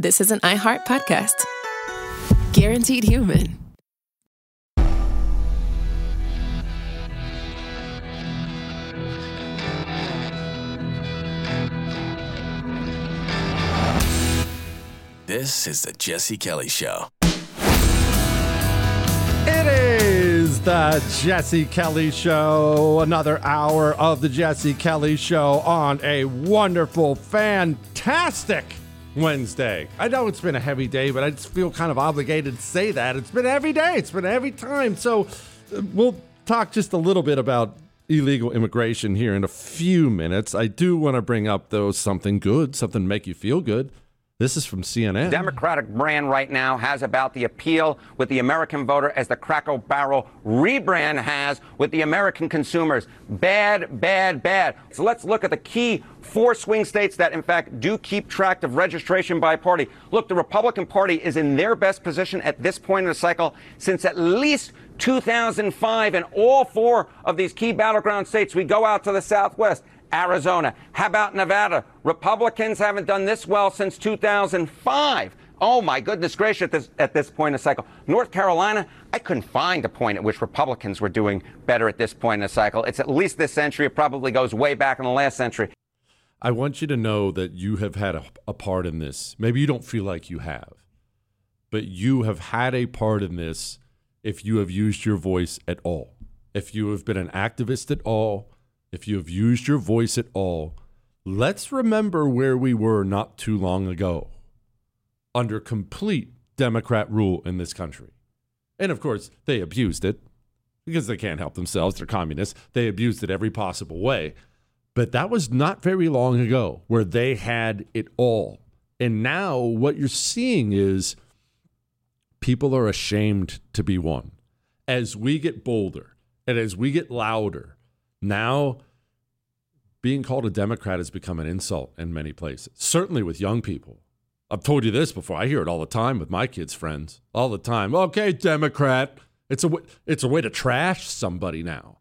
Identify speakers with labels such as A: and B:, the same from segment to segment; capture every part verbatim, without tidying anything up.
A: this is an iHeart podcast. Guaranteed Human.
B: This is the Jesse Kelly Show.
C: It is the Jesse Kelly Show. Another hour of the Jesse Kelly Show on a wonderful, fantastic Wednesday. I know it's been a heavy day, but I just feel kind of obligated to say that. It's been every day. It's been every time. So uh, we'll talk just a little bit about illegal immigration here in a few minutes. I do want to bring up, though, something good, something to make you feel good. This is from C N N.
D: Democratic brand right now has about the appeal with the American voter as the Cracker Barrel rebrand has with the American consumers. Bad, bad, bad. So let's look at the key four swing states that, in fact, do keep track of registration by party. Look, the Republican Party is in their best position at this point in the cycle since at least two thousand five. And all four of these key battleground states, we go out to the Southwest. Arizona. How about Nevada? Republicans haven't done this well since two thousand five. Oh, my goodness gracious, at this, at this point in the cycle. North Carolina, I couldn't find a point at which Republicans were doing better at this point in the cycle. It's at least this century. It probably goes way back in the last century.
C: I want you to know that you have had a, a part in this. Maybe you don't feel like you have, but you have had a part in this if you have used your voice at all. If you have been an activist at all, if you have used your voice at all, let's remember where we were not too long ago under complete Democrat rule in this country. And of course, they abused it because they can't help themselves. They're communists. They abused it every possible way. But that was not very long ago where they had it all. And now what you're seeing is people are ashamed to be one. As we get bolder and as we get louder, now, being called a Democrat has become an insult in many places, certainly with young people. I've told you this before. I hear it all the time with my kids' friends, all the time. Okay, Democrat. It's a, it's a way to trash somebody now.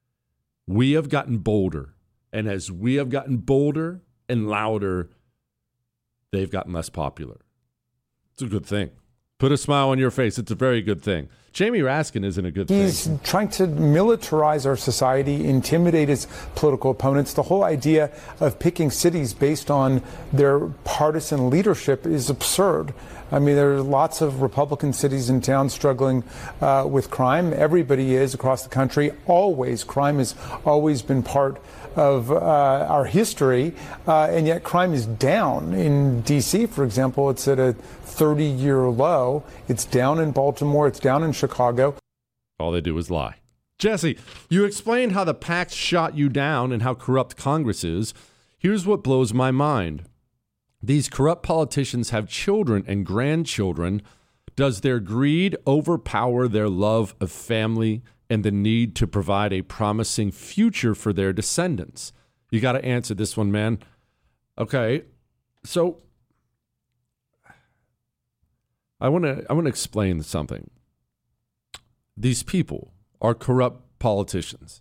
C: We have gotten bolder, and as we have gotten bolder and louder, they've gotten less popular. It's a good thing. Put a smile on your face. It's a very good thing. Jamie Raskin isn't a good thing.
E: He's trying to militarize our society, intimidate his political opponents. The whole idea of picking cities based on their partisan leadership is absurd. I mean, there are lots of Republican cities and towns struggling uh, with crime. Everybody is across the country. Always. Crime has always been part of uh, our history, uh, and yet crime is down. In D C, for example, it's at a thirty-year low. It's down in Baltimore. It's down in Chicago.
C: All they do is lie. Jesse, you explained how the PACs shot you down and how corrupt Congress is. Here's what blows my mind. These corrupt politicians have children and grandchildren. Does their greed overpower their love of family and the need to provide a promising future for their descendants? You got to answer this one, man. Okay, so I want to I want to explain something. These people are corrupt politicians.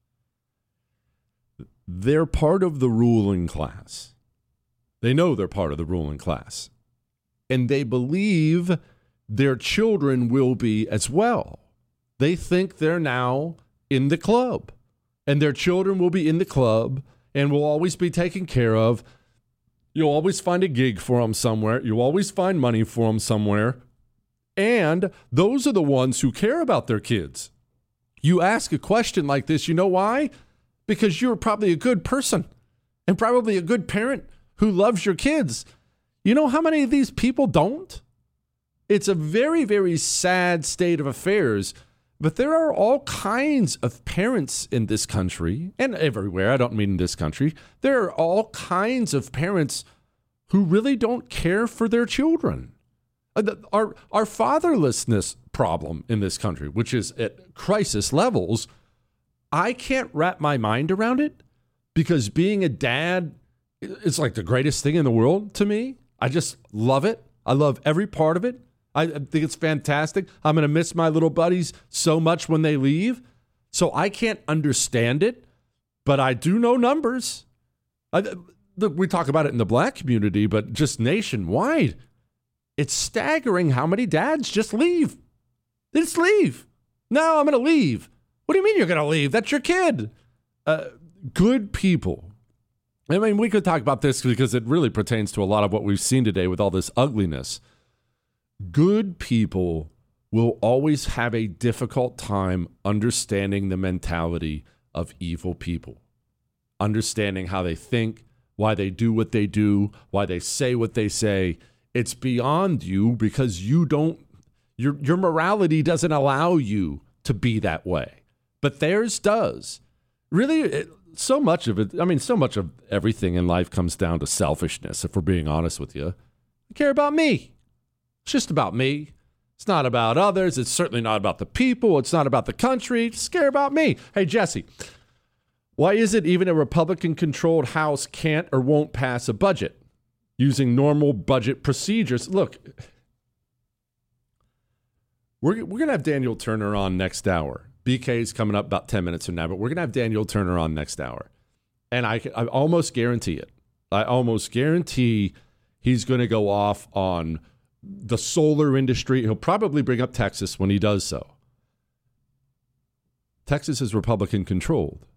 C: They're part of the ruling class. They know they're part of the ruling class. And they believe their children will be as well. They think they're now in the club. And their children will be in the club and will always be taken care of. You'll always find a gig for them somewhere. You'll always find money for them somewhere. And those are the ones who care about their kids. You ask a question like this, you know why? Because you're probably a good person and probably a good parent who loves your kids. You know how many of these people don't? It's a very, very sad state of affairs, but there are all kinds of parents in this country and everywhere. I don't mean in this country. There are all kinds of parents who really don't care for their children. Our, our fatherlessness problem in this country, which is at crisis levels, I can't wrap my mind around it because being a dad is like the greatest thing in the world to me. I just love it. I love every part of it. I think it's fantastic. I'm going to miss my little buddies so much when they leave. So I can't understand it, but I do know numbers. I, we talk about it in the black community, but just nationwide. it's staggering how many dads just leave. They just leave. No, I'm going to leave. What do you mean you're going to leave? That's your kid. Uh, good people. I mean, we could talk about this because it really pertains to a lot of what we've seen today with all this ugliness. Good people will always have a difficult time understanding the mentality of evil people, understanding how they think, why they do what they do, why they say what they say. It's beyond you because you don't, your your morality doesn't allow you to be that way, but theirs does. Really, it, so much of it, I mean, so much of everything in life comes down to selfishness, if we're being honest with you. I care about me. It's just about me. It's not about others. It's certainly not about the people. It's not about the country. Just care about me. Hey, Jesse, why is it even a Republican-controlled House can't or won't pass a budget using normal budget procedures? Look, we're, we're going to have Daniel Turner on next hour. B K's coming up about ten minutes from now, but we're going to have Daniel Turner on next hour. And I, I almost guarantee it. I almost guarantee he's going to go off on the solar industry. He'll probably bring up Texas when he does so. Texas is Republican controlled.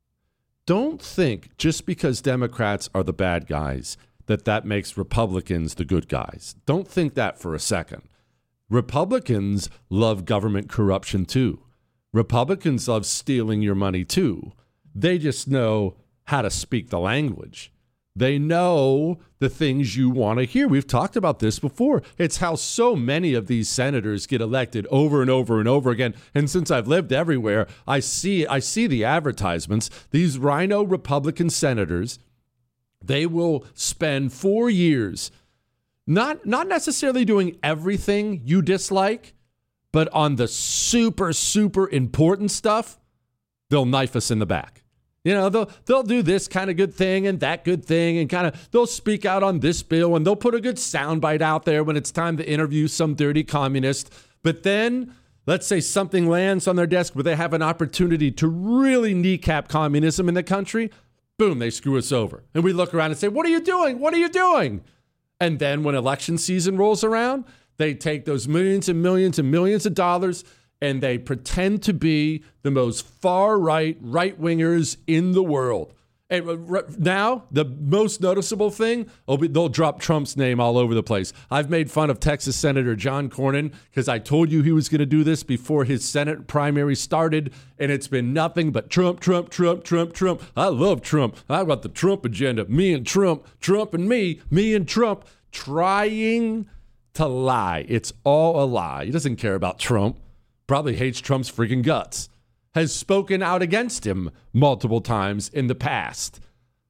C: Don't think just because Democrats are the bad guys that that makes Republicans the good guys. Don't think that for a second. Republicans love government corruption too. Republicans love stealing your money too. They just know how to speak the language. They know the things you want to hear. We've talked about this before. It's how so many of these senators get elected over and over and over again. And since I've lived everywhere, I see I see the advertisements. These rhino Republican senators, they will spend four years not not necessarily doing everything you dislike, but on the super, super important stuff, they'll knife us in the back. You know, they'll, they'll do this kind of good thing and that good thing and kind of they'll speak out on this bill and they'll put a good soundbite out there when it's time to interview some dirty communist. But then let's say something lands on their desk where they have an opportunity to really kneecap communism in the country. Boom, they screw us over. And we look around and say, what are you doing? What are you doing? And then when election season rolls around, they take those millions and millions and millions of dollars and they pretend to be the most far-right, right-wingers in the world. And now, the most noticeable thing, they'll drop Trump's name all over the place. I've made fun of Texas Senator John Cornyn because I told you he was going to do this before his Senate primary started, and it's been nothing but Trump, Trump, Trump, Trump, Trump. I love Trump. I got the Trump agenda. Me and Trump, Trump and me, me and Trump, trying to lie. It's all a lie. He doesn't care about Trump. Probably hates Trump's freaking guts. Has spoken out against him multiple times in the past.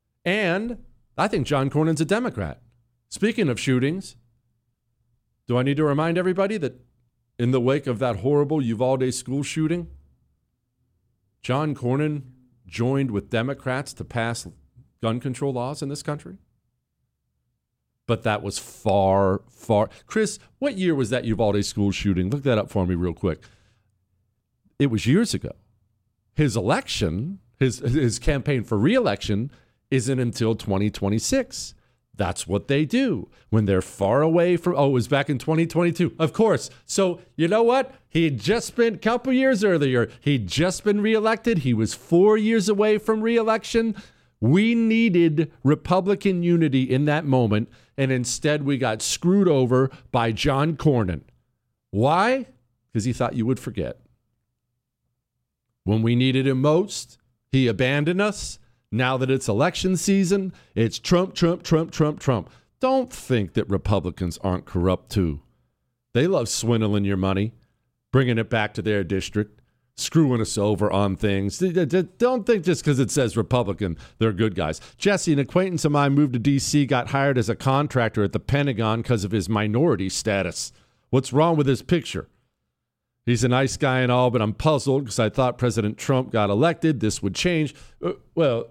C: And I think John Cornyn's a Democrat. Speaking of shootings, do I need to remind everybody that in the wake of that horrible Uvalde school shooting, John Cornyn joined with Democrats to pass gun control laws in this country? But that was far, far. Chris, what year was that Uvalde school shooting? Look that up for me real quick. It was years ago. His election, his his campaign for re-election isn't until twenty twenty-six. That's what they do when they're far away from, oh, it was back in twenty twenty-two. Of course. So you know what? He had just been, a couple years earlier, he'd just been re-elected. He was four years away from re-election. We needed Republican unity in that moment, and instead we got screwed over by John Cornyn. Why? Because he thought you would forget. When we needed him most, he abandoned us. Now that it's election season, it's Trump, Trump, Trump, Trump, Trump. Don't think that Republicans aren't corrupt too. They love swindling your money, bringing it back to their district, screwing us over on things. Don't think just because it says Republican, they're good guys. Jesse, an acquaintance of mine, moved to D C, got hired as a contractor at the Pentagon because of his minority status. What's wrong with his picture? He's a nice guy and all, but I'm puzzled because I thought President Trump got elected. This would change. Uh, well,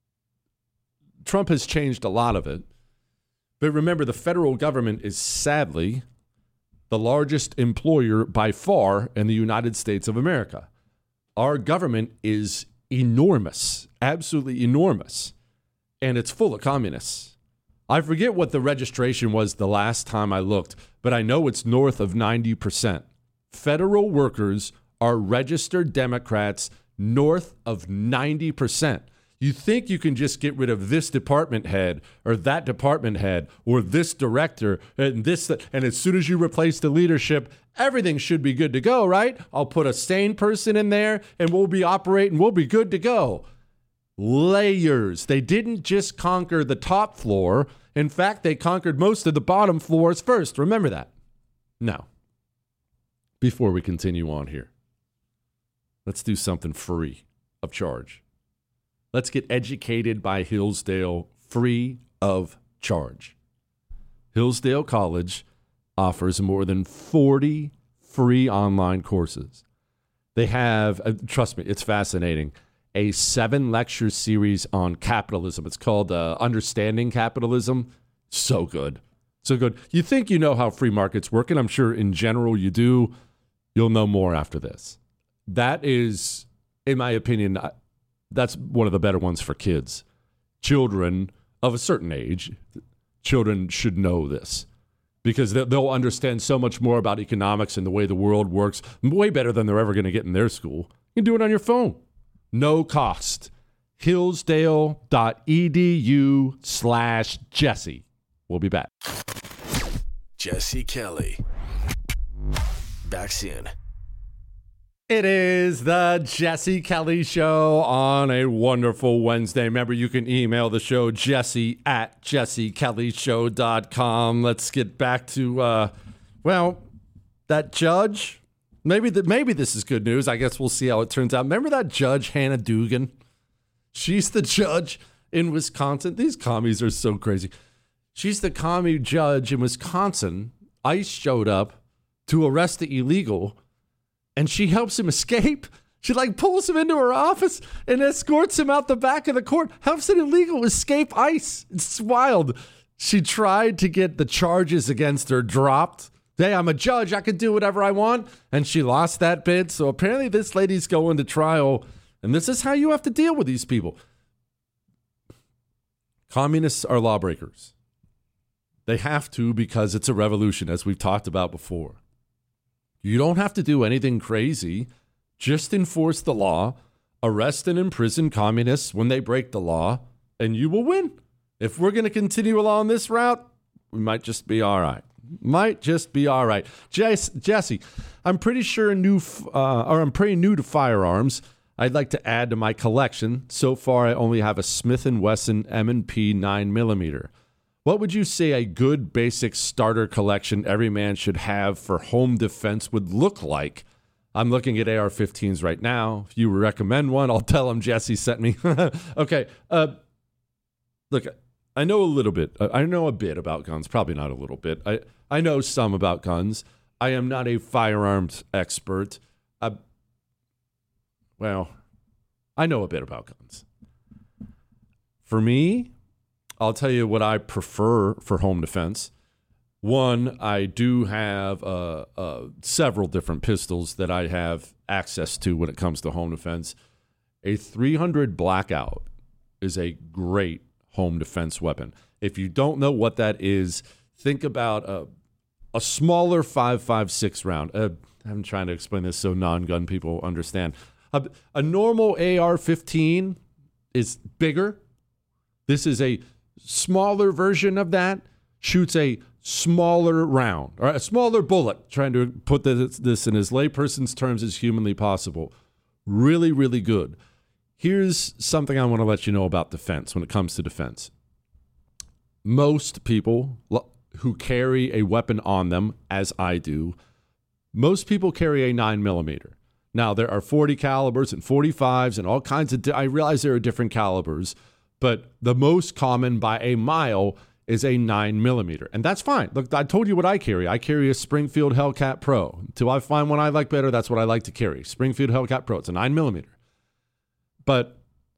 C: Trump has changed a lot of it. But remember, the federal government is sadly the largest employer by far in the United States of America. Our government is enormous, absolutely enormous, and it's full of communists. I forget what the registration was the last time I looked, but I know it's north of ninety percent. Federal workers are registered Democrats north of ninety percent. You think you can just get rid of this department head or that department head or this director and this, and as soon as you replace the leadership, everything should be good to go, right? I'll put a sane person in there and we'll be operating, we'll be good to go. Layers. They didn't just conquer the top floor. In fact, they conquered most of the bottom floors first. Remember that. Now, before we continue on here, let's do something free of charge. Let's get educated by Hillsdale free of charge. Hillsdale College offers more than forty free online courses. They have, uh, trust me, it's fascinating, a seven-lecture series on capitalism. It's called uh, Understanding Capitalism. So good. So good. You think you know how free markets work, and I'm sure in general you do. You'll know more after this. That is, in my opinion, that's one of the better ones for kids. Children of a certain age, children should know this because they'll understand so much more about economics and the way the world works, way better than they're ever going to get in their school. You can do it on your phone. No cost. Hillsdale.edu slash Jesse. We'll be back.
B: Jesse Kelly. Back soon.
C: It is the Jesse Kelly Show on a wonderful Wednesday. Remember, you can email the show, Jesse at jesse kelly show dot com. Let's get back to, uh, well, that judge. Maybe the, maybe this is good news. I guess we'll see how it turns out. Remember that judge, Hannah Dugan? She's the judge in Wisconsin. These commies are so crazy. She's the commie judge in Wisconsin. ICE showed up to arrest the illegal, and she helps him escape. She like pulls him into her office and escorts him out the back of the court, helps an illegal escape ICE. It's wild. She tried to get the charges against her dropped. Hey, I'm a judge. I can do whatever I want. And she lost that bid. So apparently this lady's going to trial. And this is how you have to deal with these people. Communists are lawbreakers. They have to because it's a revolution, as we've talked about before. You don't have to do anything crazy. Just enforce the law, arrest and imprison communists when they break the law, and you will win. If we're going to continue along this route, we might just be all right. Might just be all right. Jesse, I'm pretty sure new, uh, or I'm pretty new to firearms. I'd like to add to my collection. So far, I only have a Smith and Wesson M and P nine millimeter. What would you say a good basic starter collection every man should have for home defense would look like? I'm looking at A R fifteens right now. If you recommend one, I'll tell them Jesse sent me. Okay. Uh, look, I know a little bit. I know a bit about guns. Probably not a little bit. I, I know some about guns. I am not a firearms expert. Uh, well, I know a bit about guns. For me, I'll tell you what I prefer for home defense. One, I do have uh, uh, several different pistols that I have access to when it comes to home defense. A three hundred Blackout is a great home defense weapon. If you don't know what that is, think about a, a smaller five five six round. Uh, I'm trying to explain this so non-gun people understand. A, a normal A R fifteen is bigger. This is a smaller version of that, shoots a smaller round, or a smaller bullet, trying to put this, this in as layperson's terms as humanly possible. Really, really good. Here's something I want to let you know about defense when it comes to defense. Most people who carry a weapon on them, as I do, most people carry a nine millimeter. Now, there are forty calibers and forty-fives and all kinds of, di- I realize there are different calibers, but the most common by a mile is a nine millimeter. And that's fine. Look, I told you what I carry. I carry a Springfield Hellcat Pro. Until I find one I like better, that's what I like to carry. Springfield Hellcat Pro. It's a nine millimeter. But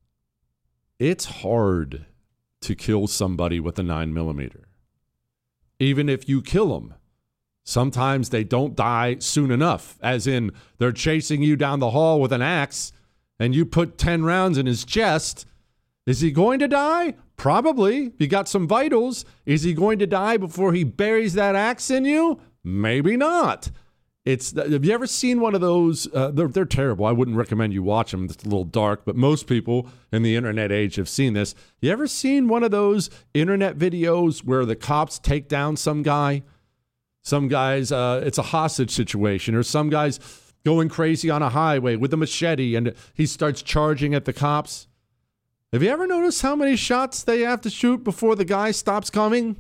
C: it's hard to kill somebody with a nine millimeter. Even if you kill them, sometimes they don't die soon enough. As in, they're chasing you down the hall with an axe, and you put ten rounds in his chest. Is he going to die? Probably. If you got some vitals, is he going to die before he buries that axe in you? Maybe not. It's. Have you ever seen one of those? Uh, they're, they're terrible. I wouldn't recommend you watch them. It's a little dark, but most people in the internet age have seen this. You ever seen one of those internet videos where the cops take down some guy? Some guys, uh, it's a hostage situation, or some guy's going crazy on a highway with a machete and he starts charging at the cops. Have you ever noticed how many shots they have to shoot before the guy stops coming?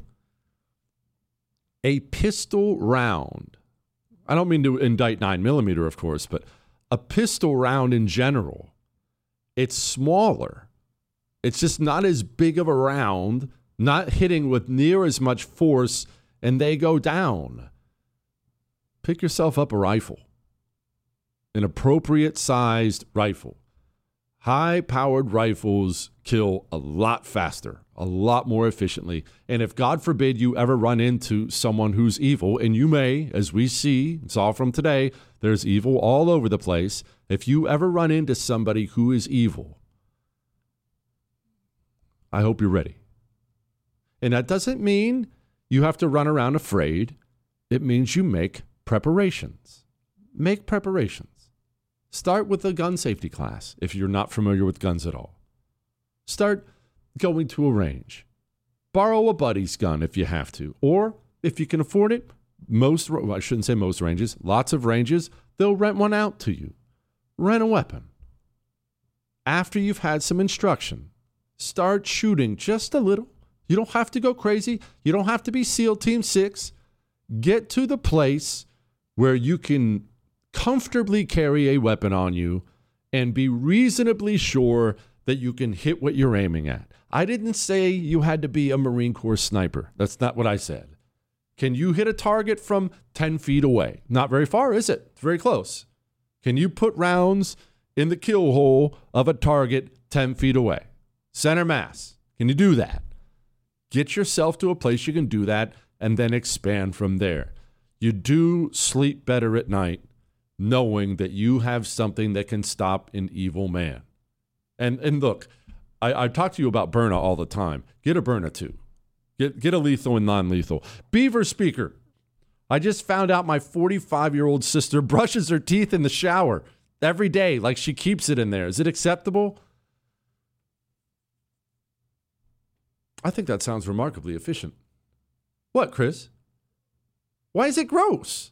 C: A pistol round. I don't mean to indict nine millimeter, of course, but a pistol round in general, it's smaller. It's just not as big of a round, not hitting with near as much force, and they go down. Pick yourself up a rifle, an appropriate sized rifle. High-powered rifles kill a lot faster, a lot more efficiently. And if, God forbid, you ever run into someone who's evil, and you may, as we see, saw from today, there's evil all over the place. If you ever run into somebody who is evil, I hope you're ready. And that doesn't mean you have to run around afraid. It means you make preparations. Make preparations. Start with a gun safety class if you're not familiar with guns at all. Start going to a range. Borrow a buddy's gun if you have to. Or if you can afford it, most, well, I shouldn't say most ranges, lots of ranges, they'll rent one out to you. Rent a weapon. After you've had some instruction, start shooting just a little. You don't have to go crazy. You don't have to be SEAL Team six. Get to the place where you can comfortably carry a weapon on you and be reasonably sure that you can hit what you're aiming at. I didn't say you had to be a Marine Corps sniper. That's not what I said. Can you hit a target from ten feet away? Not very far, is it? It's very close. Can you put rounds in the kill hole of a target ten feet away? Center mass. Can you do that? Get yourself to a place you can do that and then expand from there. You do sleep better at night knowing that you have something that can stop an evil man. And and look, I, I talk to you about Byrna all the time. Get a Byrna too. Get, get a lethal and non-lethal. Beaver speaker. I just found out my forty-five-year-old sister brushes her teeth in the shower every day, like she keeps it in there. Is it acceptable? I think that sounds remarkably efficient. What, Chris? Why is it gross?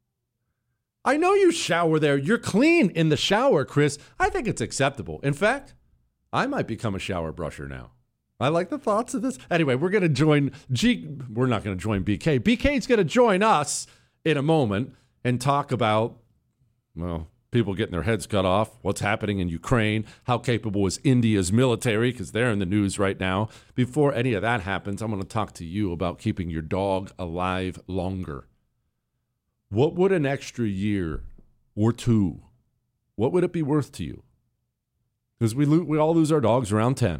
C: I know you shower there. You're clean in the shower, Chris. I think it's acceptable. In fact, I might become a shower brusher now. I like the thoughts of this. Anyway, we're going to join G. We're not going to join B K. B K's going to join us in a moment and talk about, well, people getting their heads cut off, what's happening in Ukraine, how capable is India's military, because they're in the news right now. Before any of that happens, I'm going to talk to you about keeping your dog alive longer. What would an extra year or two, what would it be worth to you? Because we, lo- we all lose our dogs around ten.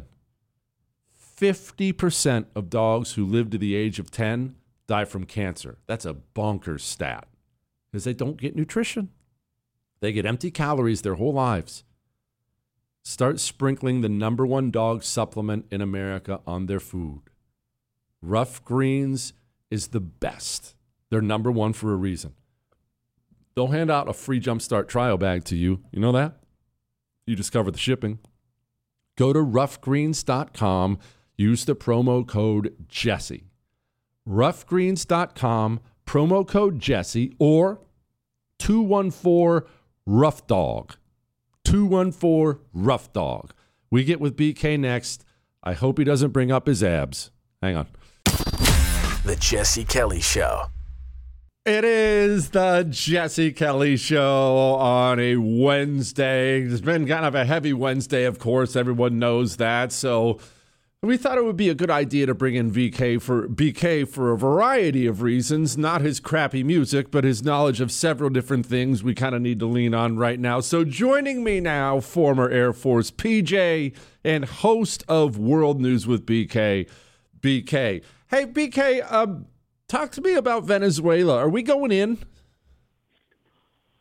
C: fifty percent of dogs who live to the age of ten die from cancer. That's a bonkers stat because they don't get nutrition. They get empty calories their whole lives. Start sprinkling the number one dog supplement in America on their food. Rough Greens is the best. They're number one for a reason. They'll hand out a free Jumpstart trial bag to you. You know that? You discover the shipping. Go to rough greens dot com. Use the promo code Jesse. rough greens dot com, promo code Jesse, or two one four rough dog. two one four rough dog. We get with B K next. I hope he doesn't bring up his abs. Hang on.
B: The Jesse Kelly Show.
C: It is the Jesse Kelly Show on a Wednesday. It's been kind of a heavy Wednesday, of course. Everyone knows that. So we thought it would be a good idea to bring in V K for B K for a variety of reasons. Not his crappy music, but his knowledge of several different things we kind of need to lean on right now. So joining me now, former Air Force P J and host of World News with B K, B K. Hey, B K, um, talk to me about Venezuela. Are we going in?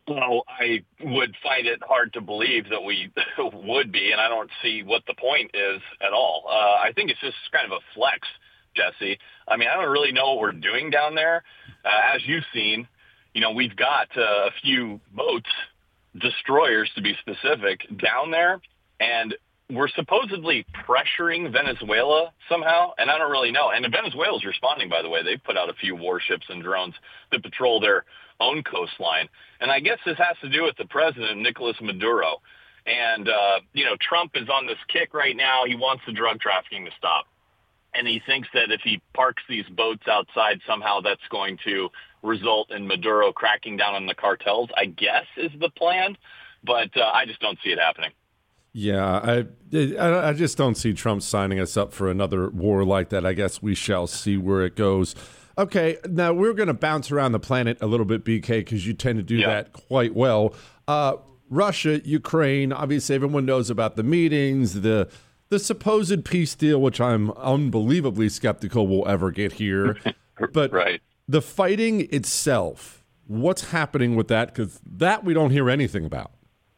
F: Well, I would find it hard to believe that we would be, and I don't see what the point is at all. Uh, I think it's just kind of a flex, Jesse. I mean, I don't really know what we're doing down there. Uh, as you've seen, you know, we've got uh, a few boats, destroyers to be specific, down there, and we're supposedly pressuring Venezuela somehow, and I don't really know. And Venezuela's responding, by the way. They've put out a few warships and drones that patrol their own coastline. And I guess this has to do with the president, Nicolas Maduro. And, uh, you know, Trump is on this kick right now. He wants the drug trafficking to stop. And he thinks that if he parks these boats outside, somehow that's going to result in Maduro cracking down on the cartels, I guess is the plan. But uh, I just don't see it happening.
C: Yeah, I I just don't see Trump signing us up for another war like that. I guess we shall see where it goes. Okay, now we're going to bounce around the planet a little bit, B K, because you tend to do yeah. that quite well. Uh, Russia, Ukraine, obviously everyone knows about the meetings, the the supposed peace deal, which I'm unbelievably skeptical will ever get here. But
F: right.
C: the fighting itself, what's happening with that? Because that we don't hear anything about.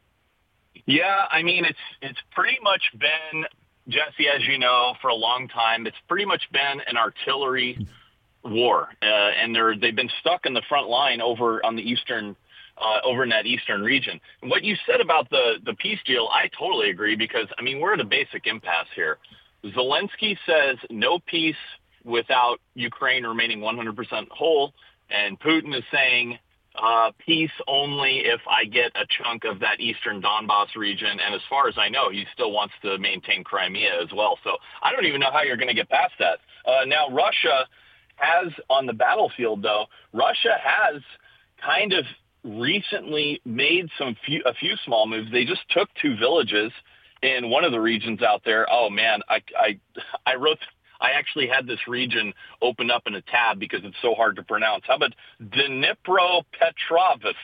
F: Yeah, I mean, it's it's pretty much been, Jesse, as you know, for a long time, it's pretty much been an artillery war. Uh, and they're, they've been stuck in the front line over on the eastern, uh, over in that eastern region. And what you said about the, the peace deal, I totally agree because, I mean, we're at a basic impasse here. Zelensky says no peace without Ukraine remaining one hundred percent whole. And Putin is saying, Uh, peace only if I get a chunk of that eastern Donbass region. And as far as I know, he still wants to maintain Crimea as well. So I don't even know how you're going to get past that. Uh, now, Russia has, on the battlefield, though, Russia has kind of recently made some few, a few small moves. They just took two villages in one of the regions out there. Oh, man, I, I, I wrote... I actually had this region open up in a tab because it's so hard to pronounce. How about Dnipropetrovsk?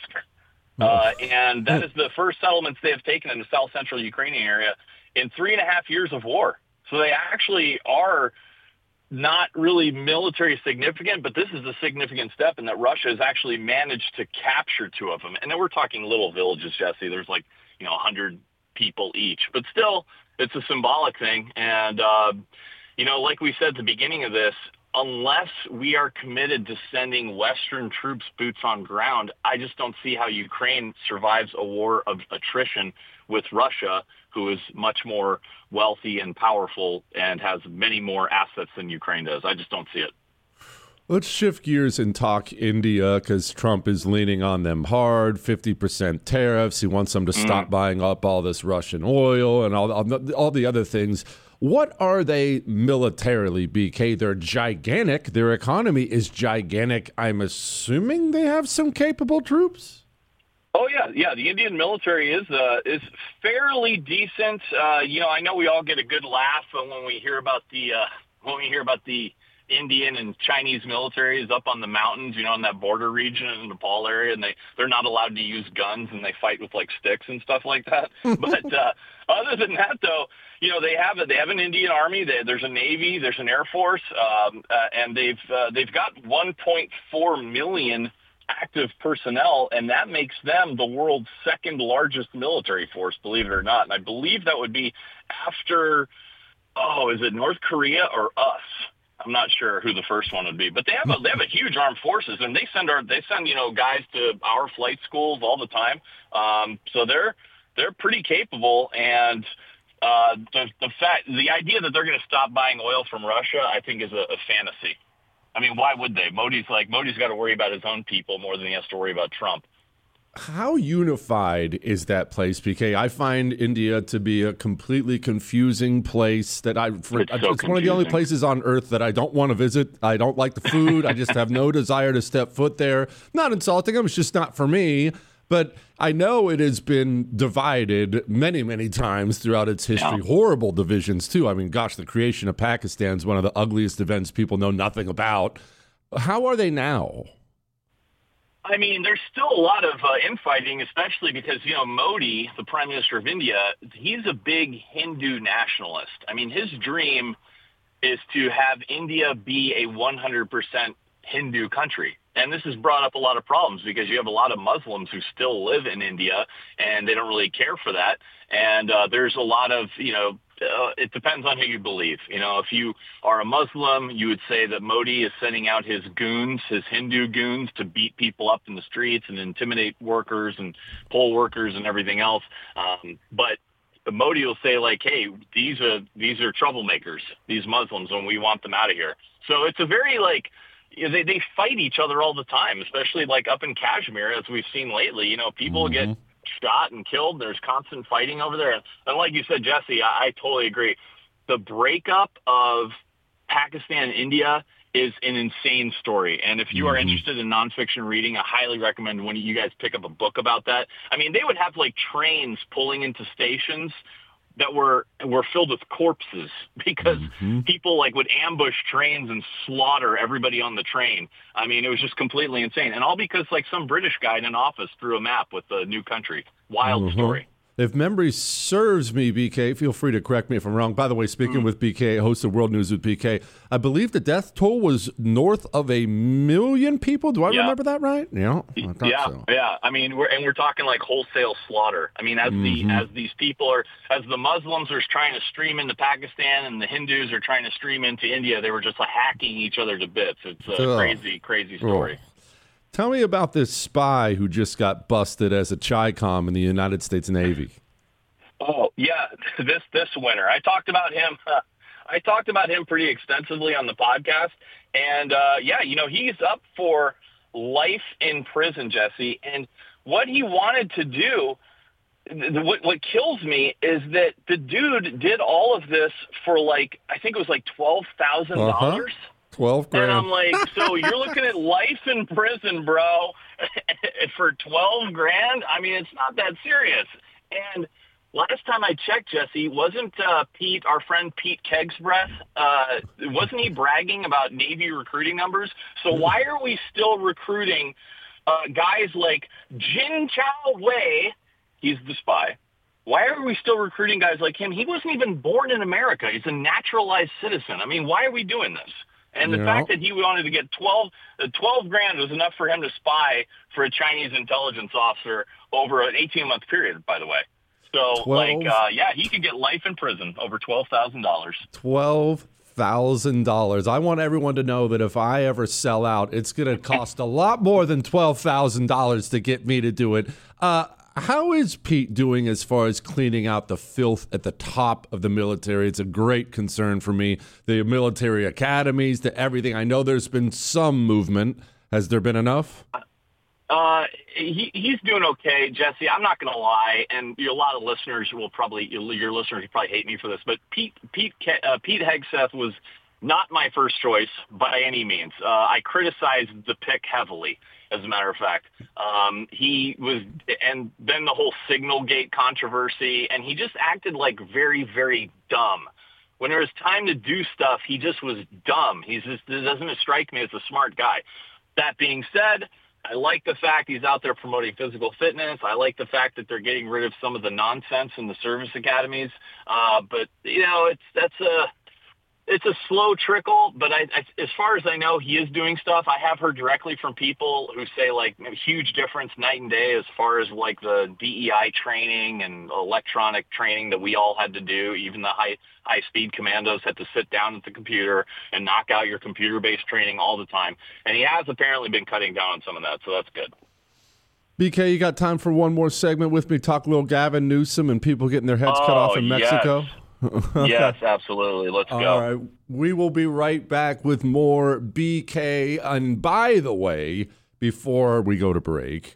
F: Uh, and that is the first settlements they have taken in the south central Ukrainian area in three and a half years of war. So they actually are not really military significant, but this is a significant step in that Russia has actually managed to capture two of them. And then we're talking little villages, Jesse. There's like, you know, one hundred people each. But still, it's a symbolic thing. And, uh, you know, like we said at the beginning of this, unless we are committed to sending Western troops boots on ground, I just don't see how Ukraine survives a war of attrition with Russia, who is much more wealthy and powerful and has many more assets than Ukraine does. I just don't see it.
C: Let's shift gears and talk India because Trump is leaning on them hard, fifty percent tariffs. He wants them to stop mm. buying up all this Russian oil and all, all the other things. What are they militarily, B K? They're gigantic. Their economy is gigantic. I'm assuming they have some capable troops?
F: Oh, yeah. Yeah, the Indian military is uh, is fairly decent. Uh, you know, I know we all get a good laugh when we hear about the uh, when we hear about the Indian and Chinese militaries up on the mountains, you know, in that border region in the Nepal area, and they, they're not allowed to use guns and they fight with like sticks and stuff like that. But uh, other than that, though, you know, they have a, they have an Indian army. They, there's a Navy, there's an Air Force, um, uh, and they've uh, they've got one point four million active personnel, and that makes them the world's second largest military force, believe it or not. And I believe that would be after, oh, is it North Korea or us? I'm not sure who the first one would be, but they have a they have a huge armed forces, and they send our they send you know guys to our flight schools all the time. Um, so they're they're pretty capable, and uh, the the fact the idea that they're going to stop buying oil from Russia, I think, is a, a fantasy. I mean, why would they? Modi's like Modi's got to worry about his own people more than he has to worry about Trump.
C: How unified is that place, P K? I find India to be a completely confusing place that I, for,
F: it's, so
C: it's one of the only places on earth that I don't want to visit. I don't like the food. I just have no desire to step foot there. Not insulting them. It's just not for me. But I know it has been divided many, many times throughout its history. Yeah. Horrible divisions, too. I mean, gosh, the creation of Pakistan is one of the ugliest events people know nothing about. How are they now?
F: I mean, there's still a lot of uh, infighting, especially because, you know, Modi, the Prime Minister of India, he's a big Hindu nationalist. I mean, his dream is to have India be a one hundred percent Hindu country. And this has brought up a lot of problems because you have a lot of Muslims who still live in India, and they don't really care for that. And uh, there's a lot of, you know, uh, it depends on who you believe. You know, if you are a Muslim, you would say that Modi is sending out his goons, his Hindu goons, to beat people up in the streets and intimidate workers and poll workers and everything else. Um, but Modi will say, like, hey, these are these are troublemakers, these Muslims, and we want them out of here. So it's a very, like, you know, they, they fight each other all the time, especially, like, up in Kashmir, as we've seen lately. You know, people mm-hmm. get shot and killed. There's constant fighting over there. And like you said, Jesse, I, I totally agree. The breakup of Pakistan and India is an insane story. And if you are mm-hmm. interested in nonfiction reading, I highly recommend when you guys pick up a book about that. I mean, they would have, like, trains pulling into stations that were were filled with corpses because mm-hmm. people, like, would ambush trains and slaughter everybody on the train. I mean, it was just completely insane. And all because, like, some British guy in an office threw a map with a new country. Wild mm-hmm. story.
C: If memory serves me, B K, feel free to correct me if I'm wrong. By the way, speaking mm. with B K, host of World News with B K, I believe the death toll was north of a million people. Do I yeah. remember that right? Yeah, I thought
F: yeah,
C: so.
F: yeah. I mean, we're and we're talking like wholesale slaughter. I mean, as mm-hmm. the as these people are, as the Muslims are trying to stream into Pakistan and the Hindus are trying to stream into India, they were just like, hacking each other to bits. It's a oh. crazy, crazy story.
C: Oh. Tell me about this spy who just got busted as a Chi-Com in the United States Navy.
F: Oh, yeah, this this winter. I talked about him. Uh, I talked about him pretty extensively on the podcast. And, uh, yeah, you know, he's up for life in prison, Jesse. And what he wanted to do, th- what, what kills me is that the dude did all of this for, like, I think it was like twelve thousand dollars. Uh-huh.
C: Twelve grand.
F: And I'm like, so you're looking at life in prison, bro, for twelve grand? I mean, it's not that serious. And last time I checked, Jesse, wasn't uh, Pete, our friend Pete Kegsbreath, uh, wasn't he bragging about Navy recruiting numbers? So why are we still recruiting uh, guys like Jin Chao Wei? He's the spy. Why are we still recruiting guys like him? He wasn't even born in America. He's a naturalized citizen. I mean, why are we doing this? And the yeah. fact that he wanted to get twelve, uh, twelve grand was enough for him to spy for a Chinese intelligence officer over an eighteen-month period, by the way. So, twelve like, uh, yeah, he could get life in prison over twelve thousand dollars.
C: twelve thousand dollars. I want everyone to know that if I ever sell out, it's going to cost a lot more than twelve thousand dollars to get me to do it. Uh, how is Pete doing as far as cleaning out the filth at the top of the military? It's a great concern for me. The military academies, to everything. I know there's been some movement. Has there been enough?
F: Uh, he, he's doing okay, Jesse. I'm not going to lie, and a lot of listeners will probably, your listeners will probably hate me for this, but Pete Pete uh, Pete Hegseth was not my first choice by any means. Uh, I criticized the pick heavily, as a matter of fact. Um, he was, and then the whole Signalgate controversy, and he just acted like very, very dumb. When there was time to do stuff, he just was dumb. He's just, it doesn't strike me as a smart guy. That being said, I like the fact he's out there promoting physical fitness. I like the fact that they're getting rid of some of the nonsense in the service academies. Uh, but, you know, it's that's a it's a slow trickle. But I, I, as far as I know, he is doing stuff. I have heard directly from people who say, like, a huge difference night and day as far as, like, the D E I training and electronic training that we all had to do. Even the high high-speed commandos had to sit down at the computer and knock out your computer-based training all the time. And he has apparently been cutting down on some of that, so that's good.
C: B K, you got time for one more segment with me? Talk a little Gavin Newsom and people getting their heads oh, cut off in Mexico?
F: Yes. Okay. Yes, absolutely. Let's
C: All
F: go.
C: All right. We will be right back with more B K. And by the way, before we go to break,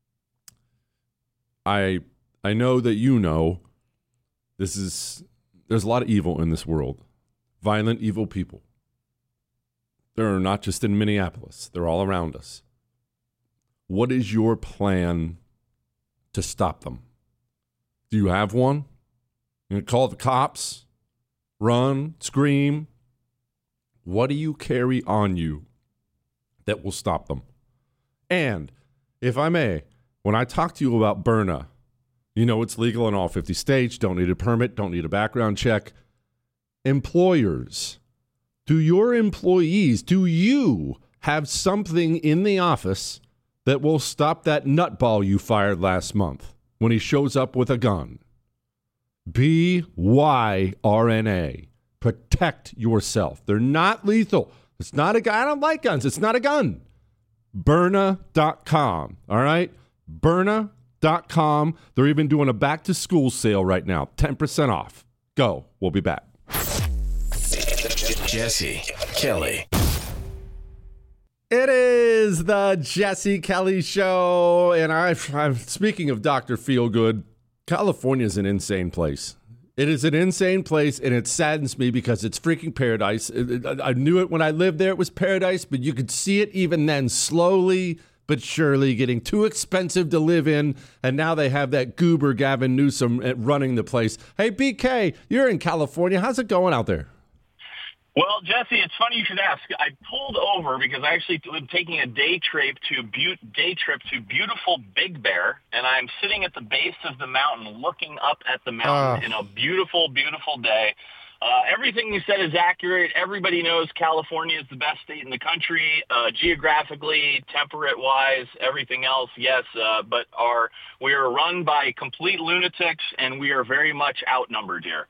C: I I know that you know this is there's a lot of evil in this world. Violent, evil people. They're not just in Minneapolis. They're all around us. What is your plan to stop them? Do you have one? You gonna call the cops, run, scream? What do you carry on you that will stop them? And if I may, when I talk to you about Byrna, you know it's legal in all fifty states, don't need a permit, don't need a background check. Employers, do your employees, do you have something in the office that will stop that nutball you fired last month when he shows up with a gun. B Y R N A. Protect yourself. They're not lethal. It's not a gun. I don't like guns. It's not a gun. Byrna dot com. All right? Byrna dot com. They're even doing a back-to-school sale right now. ten percent off. Go. We'll be back.
B: Jesse Kelly.
C: It is the Jesse Kelly Show. And I, I'm speaking of Doctor Feelgood, California is an insane place. It is an insane place, and it saddens me because it's freaking paradise. It, it, I knew it when I lived there. It was paradise, but you could see it even then, slowly but surely getting too expensive to live in. And now they have that goober Gavin Newsom running the place. Hey, B K, you're in California. How's it going out there?
F: Well, Jesse, it's funny you should ask. I pulled over because I actually was taking a day trip to be- day trip to beautiful Big Bear, and I'm sitting at the base of the mountain looking up at the mountain uh. in a beautiful, beautiful day. Uh, everything you said is accurate. Everybody knows California is the best state in the country, uh, geographically, temperate-wise, everything else, yes. Uh, but our we are run by complete lunatics, and we are very much outnumbered here.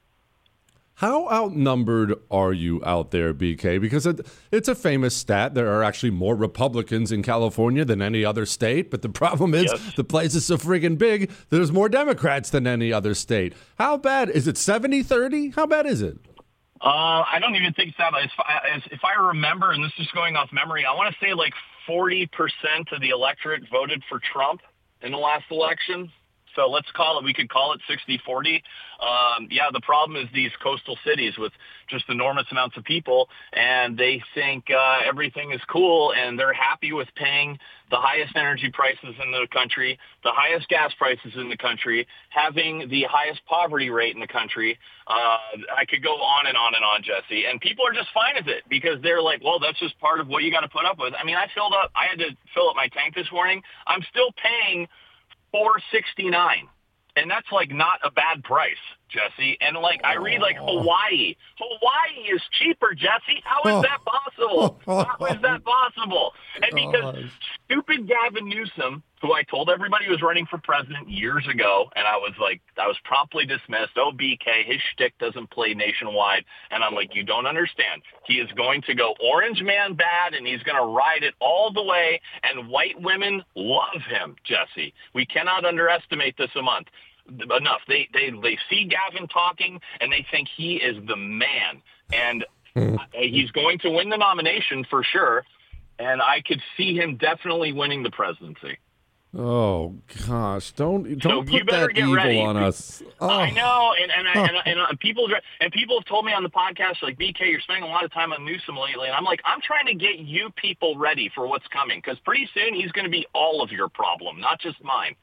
C: How outnumbered are you out there, B K? Because it, it's a famous stat. There are actually more Republicans in California than any other state. But the problem is yes. the place is so friggin' big, there's more Democrats than any other state. How bad? Is it seventy thirty? How bad is it?
F: Uh, I don't even think it's that. As, as, if I remember, and this is going off memory, I want to say like forty percent of the electorate voted for Trump in the last election. So let's call it, we could call it sixty forty. Um, yeah, the problem is these coastal cities with just enormous amounts of people, and they think uh, everything is cool, and they're happy with paying the highest energy prices in the country, the highest gas prices in the country, having the highest poverty rate in the country. Uh, I could go on and on and on, Jesse. And people are just fine with it because they're like, well, that's just part of what you got to put up with. I mean, I filled up, I had to fill up my tank this morning. I'm still paying four sixty-nine, and that's like not a bad price, Jesse. And like I read like Hawaii, Hawaii is cheaper, Jesse. How is that possible? How is that possible? And because stupid Gavin Newsom, who I told everybody was running for president years ago, and I was like, I was promptly dismissed. Oh, B K, his shtick doesn't play nationwide. And I'm like, you don't understand. He is going to go orange man bad, and he's going to ride it all the way. And white women love him, Jesse. We cannot underestimate this a month. Enough. They, they, they see Gavin talking, and they think he is the man. And he's going to win the nomination for sure. And I could see him definitely winning the presidency.
C: Oh gosh! Don't don't
F: so
C: put that evil
F: ready.
C: on us. Oh.
F: I know, and and, I, and and and people and people have told me on the podcast, like, B K, you're spending a lot of time on Newsom lately, and I'm like, I'm trying to get you people ready for what's coming because pretty soon he's going to be all of your problem, not just mine.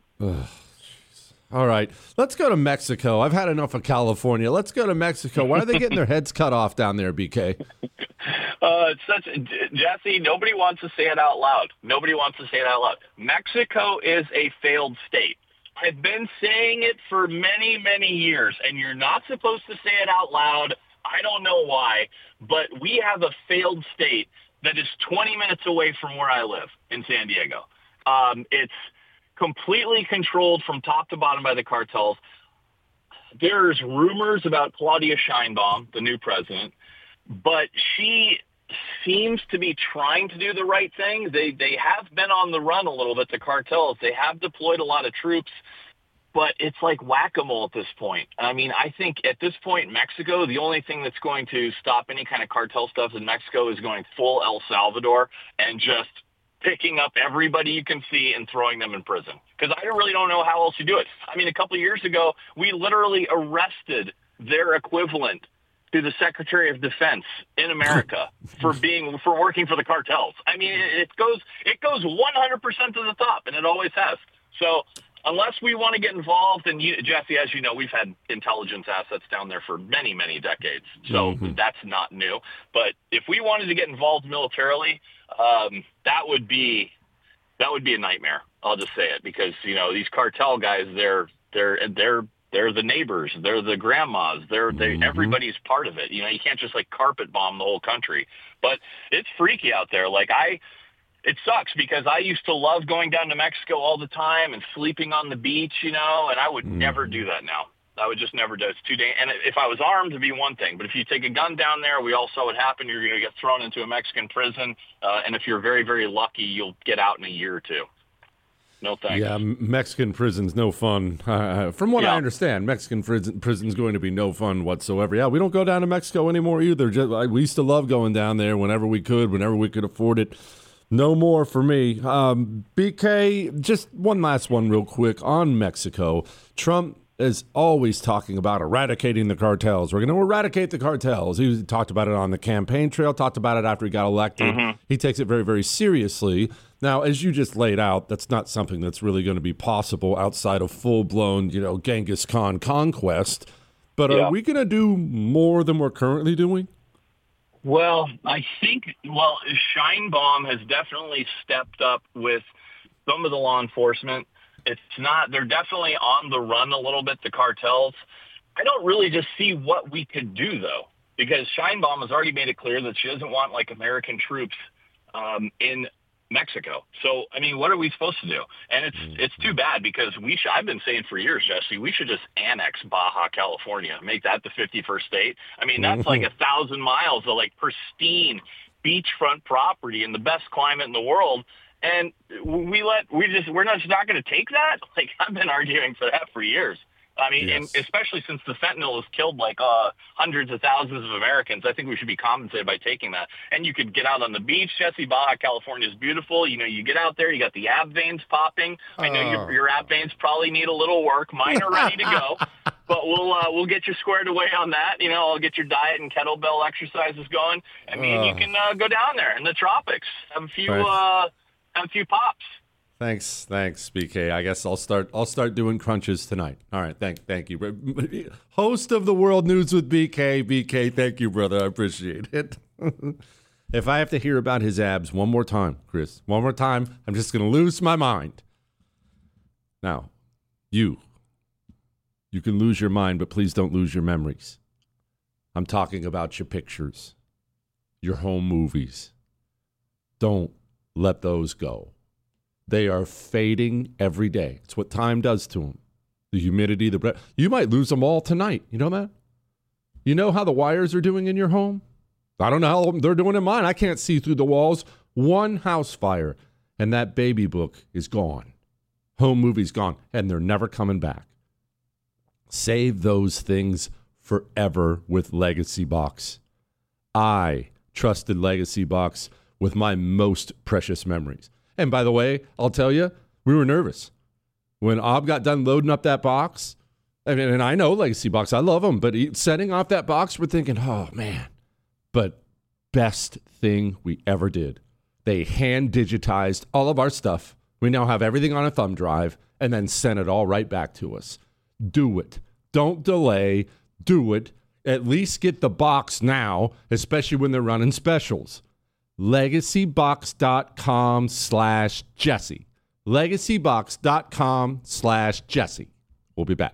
C: All right, let's go to Mexico. I've had enough of California. Let's go to Mexico. Why are they getting their heads cut off down there, B K?
F: Uh, it's such Jesse. Nobody wants to say it out loud. Nobody wants to say it out loud. Mexico is a failed state. I've been saying it for many, many years, and you're not supposed to say it out loud. I don't know why, but we have a failed state that is twenty minutes away from where I live in San Diego. Um, it's completely controlled from top to bottom by the cartels. There's rumors about Claudia Sheinbaum, the new president, but she seems to be trying to do the right thing. They they have been on the run a little bit, the cartels. They have deployed a lot of troops, but it's like whack-a-mole at this point. I mean, I think at this point in Mexico, the only thing that's going to stop any kind of cartel stuff in Mexico is going full El Salvador and just picking up everybody you can see and throwing them in prison. Because I really don't know how else you do it. I mean, a couple of years ago, we literally arrested their equivalent to the Secretary of Defense in America for being for working for the cartels. I mean, it goes it goes one hundred percent to the top, and it always has. So unless we want to get involved, and you, Jesse, as you know, we've had intelligence assets down there for many, many decades, so mm-hmm. that's not new. But if we wanted to get involved militarily, um, that would be that would be a nightmare. I'll just say it because you know these cartel guys, they're they're they're They're the neighbors. They're the grandmas. They're they,
C: Mm-hmm.
F: everybody's part of it. You know, you can't just like carpet bomb the whole country. But it's freaky out there. Like I, it sucks because I used to love going down to Mexico all the time and sleeping on the beach, you know, and I would
C: Mm-hmm.
F: never do that now. I would just never do it. It's too dangerous. And if I was armed, it'd be one thing. But if you take a gun down there, we all saw what happened. You're going to get thrown into a Mexican prison. Uh, and if you're very, very lucky, you'll get out in a year or two. No thanks.
C: Yeah, Mexican prison's no fun. Uh, from what
F: Yeah.
C: I understand, Mexican prison prison's going to be no fun whatsoever. Yeah, we don't go down to Mexico anymore either. Just, I, we used to love going down there whenever we could, whenever we could afford it. No more for me. Um, B K, just one last one real quick on Mexico. Trump is always talking about eradicating the cartels. We're going to eradicate the cartels. He talked about it on the campaign trail, talked about it after he got elected. Mm-hmm. He takes it very, very seriously. Now, as you just laid out, that's not something that's really going to be possible outside of full-blown, you know, Genghis Khan conquest. But
F: Yeah.
C: are we going to do more than we're currently doing?
F: Well, I think, well, Sheinbaum has definitely stepped up with some of the law enforcement. It's not, they're definitely on the run a little bit, the cartels. I don't really just see what we could do, though, because Sheinbaum has already made it clear that she doesn't want, like, American troops um, in Mexico. So, I mean, what are we supposed to do? And it's it's too bad because we should, I've been saying for years, Jesse, we should just annex Baja California, make that the fifty-first state. I mean, that's like a thousand miles of, like, pristine beachfront property in the best climate in the world. And we let, we just, we're not, just not going to take that. Like, I've been arguing for that for years. I mean,
C: Yes.
F: and especially since the fentanyl has killed like uh, hundreds of thousands of Americans, I think we should be compensated by taking that. And you could get out on the beach, Jesse. Baja California is beautiful. You know, you get out there, you got the ab veins popping. I know
C: Oh.
F: your, your ab veins probably need a little work. Mine are ready to go, but we'll uh, we'll get you squared away on that. You know, I'll get your diet and kettlebell exercises going. I mean,
C: Oh.
F: you can uh, go down there in the tropics, have a few
C: Right.
F: uh, have a few pops.
C: Thanks, thanks, B K. I guess I'll start. I'll start doing crunches tonight. All right, thank, thank you, host of the World News with B K. B K, thank you, brother. I appreciate it. If I have to hear about his abs one more time, Chris, one more time, I'm just gonna lose my mind. Now, you, you can lose your mind, but please don't lose your memories. I'm talking about your pictures, your home movies. Don't let those go. They are fading every day. It's what time does to them. The humidity, the breath. You might lose them all tonight. You know that? You know how the wires are doing in your home? I don't know how they're doing in mine. I can't see through the walls. One house fire, and that baby book is gone. Home movie's gone, and they're never coming back. Save those things forever with Legacy Box. I trusted Legacy Box with my most precious memories. And by the way, I'll tell you, we were nervous. When Ob got done loading up that box, I mean, and I know Legacy Box, I love them, but he, setting off that box, we're thinking, oh, man. But best thing we ever did. They hand digitized all of our stuff. We now have everything on a thumb drive and then sent it all right back to us. Do it. Don't delay. Do it. At least get the box now, especially when they're running specials. LegacyBox.com slash Jesse. LegacyBox.com slash Jesse. We'll be back.